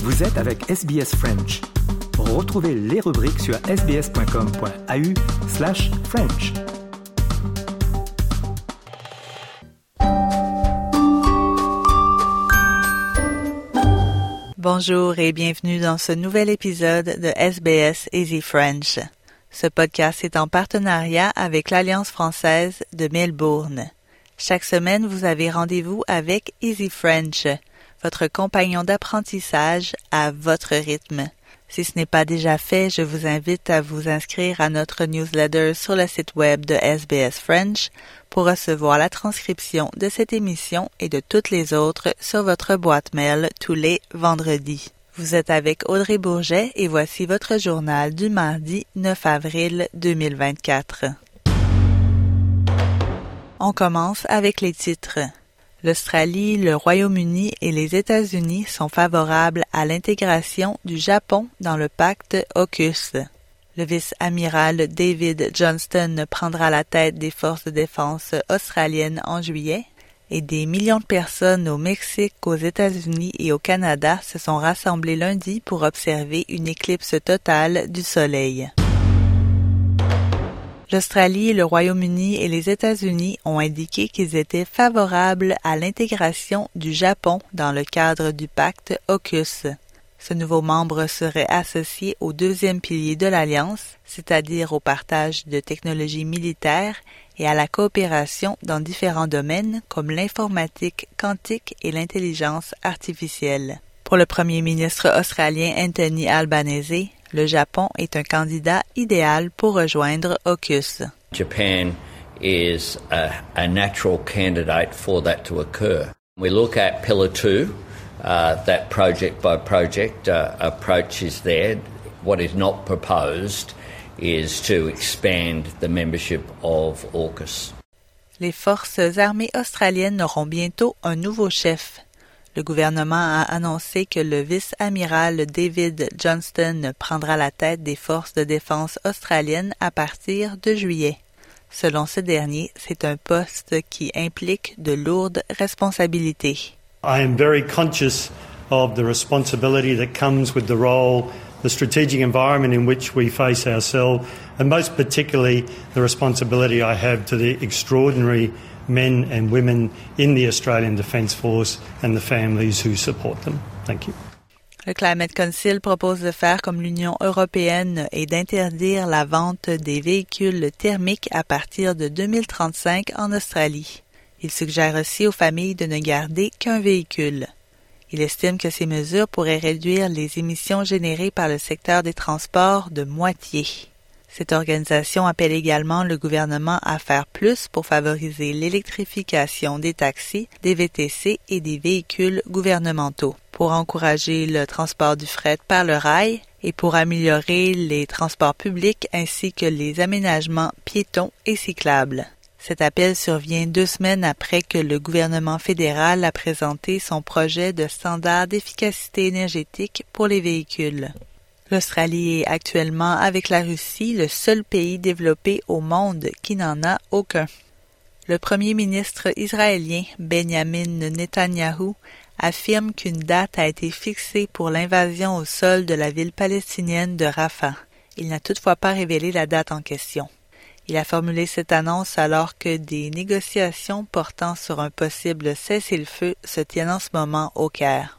Vous êtes avec SBS French. Retrouvez les rubriques sur sbs.com.au/French. Bonjour et bienvenue dans ce nouvel épisode de SBS Easy French. Ce podcast est en partenariat avec l'Alliance française de Melbourne. Chaque semaine, vous avez rendez-vous avec Easy French, votre compagnon d'apprentissage à votre rythme. Si ce n'est pas déjà fait, je vous invite à vous inscrire à notre newsletter sur le site web de SBS French pour recevoir la transcription de cette émission et de toutes les autres sur votre boîte mail tous les vendredis. Vous êtes avec Audrey Bourget et voici votre journal du mardi 9 avril 2024. On commence avec les titres. L'Australie, le Royaume-Uni et les États-Unis sont favorables à l'intégration du Japon dans le pacte AUKUS. Le vice-amiral David Johnston prendra la tête des forces de défense australiennes en juillet et des millions de personnes au Mexique, aux États-Unis et au Canada se sont rassemblées lundi pour observer une éclipse totale du soleil. L'Australie, le Royaume-Uni et les États-Unis ont indiqué qu'ils étaient favorables à l'intégration du Japon dans le cadre du pacte AUKUS. Ce nouveau membre serait associé au deuxième pilier de l'Alliance, c'est-à-dire au partage de technologies militaires et à la coopération dans différents domaines comme l'informatique quantique et l'intelligence artificielle. Pour le premier ministre australien Anthony Albanese, le Japon est un candidat idéal pour rejoindre AUKUS. Japan is a natural candidate for that to occur. We look at Pillar 2, that project by project approach is there. What is not proposed is to expand the membership of AUKUS. Les forces armées australiennes auront bientôt un nouveau chef. Le gouvernement a annoncé que le vice-amiral David Johnston prendra la tête des forces de défense australiennes à partir de juillet. Selon ce dernier, c'est un poste qui implique de lourdes responsabilités. I am very conscious of the responsibility that comes with the role, the strategic environment in which we face ourselves, and most particularly the responsibility I have to the extraordinary men and women in the Australian Defence Force and the families who support them. Thank you. Le Climate Council propose de faire comme l'Union européenne et d'interdire la vente des véhicules thermiques à partir de 2035 en Australie. Il suggère aussi aux familles de ne garder qu'un véhicule. Il estime que ces mesures pourraient réduire les émissions générées par le secteur des transports de moitié. Cette organisation appelle également le gouvernement à faire plus pour favoriser l'électrification des taxis, des VTC et des véhicules gouvernementaux, pour encourager le transport du fret par le rail et pour améliorer les transports publics ainsi que les aménagements piétons et cyclables. Cet appel survient 2 semaines après que le gouvernement fédéral a présenté son projet de standard d'efficacité énergétique pour les véhicules. L'Australie est actuellement, avec la Russie, le seul pays développé au monde qui n'en a aucun. Le premier ministre israélien Benjamin Netanyahu affirme qu'une date a été fixée pour l'invasion au sol de la ville palestinienne de Rafah. Il n'a toutefois pas révélé la date en question. Il a formulé cette annonce alors que des négociations portant sur un possible cessez-le-feu se tiennent en ce moment au Caire.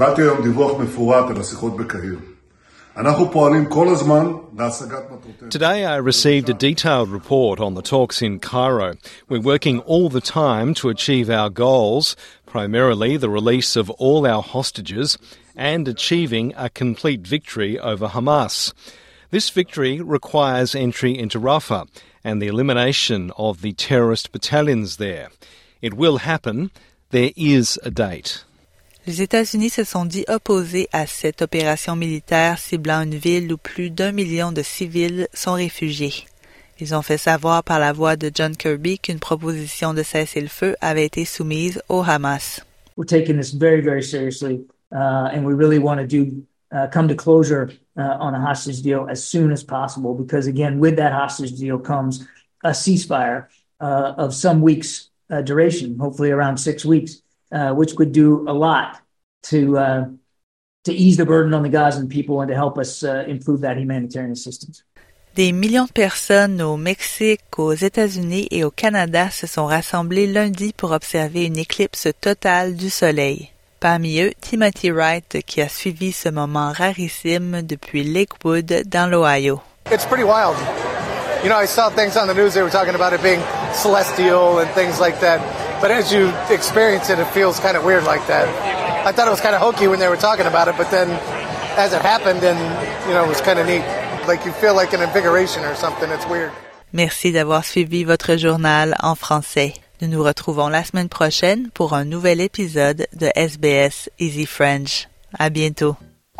Today I received a detailed report on the talks in Cairo. We're working all the time to achieve our goals, primarily the release of all our hostages and achieving a complete victory over Hamas. This victory requires entry into Rafah and the elimination of the terrorist battalions there. It will happen. There is a date. Les États-Unis se sont dit opposés à cette opération militaire ciblant une ville où plus d'1 million de civils sont réfugiés. Ils ont fait savoir par la voix de John Kirby qu'une proposition de cessez-le-feu avait été soumise au Hamas. We're taking this very, very seriously, and we really want to come to closure on a hostage deal as soon as possible because, again, with that hostage deal comes a ceasefire of some weeks' duration, hopefully around 6 weeks, which would do a lot to ease the burden on the Gazan people and to help us improve that humanitarian assistance. Des millions de personnes au Mexique, aux États-Unis et au Canada se sont rassemblées lundi pour observer une éclipse totale du soleil. Parmi eux, Timothy Wright, qui a suivi ce moment rarissime depuis Lakewood, dans l'Ohio. It's pretty wild. You know, I saw things on the news, they were talking about it being celestial and things like that. But as you experience it, it feels kind of weird like that. I thought it was kind of hokey when they were talking about it, but then as it happened, and you know, it was kind of neat. Like you feel like an invigoration or something. It's weird. Merci d'avoir suivi votre journal en français. Nous nous retrouvons la semaine prochaine pour un nouvel épisode de SBS Easy French. À bientôt.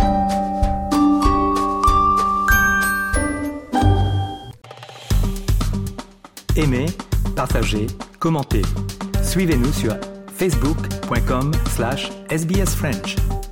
Aimez, partagez, commentez. Suivez-nous sur facebook.com/sbsfrench.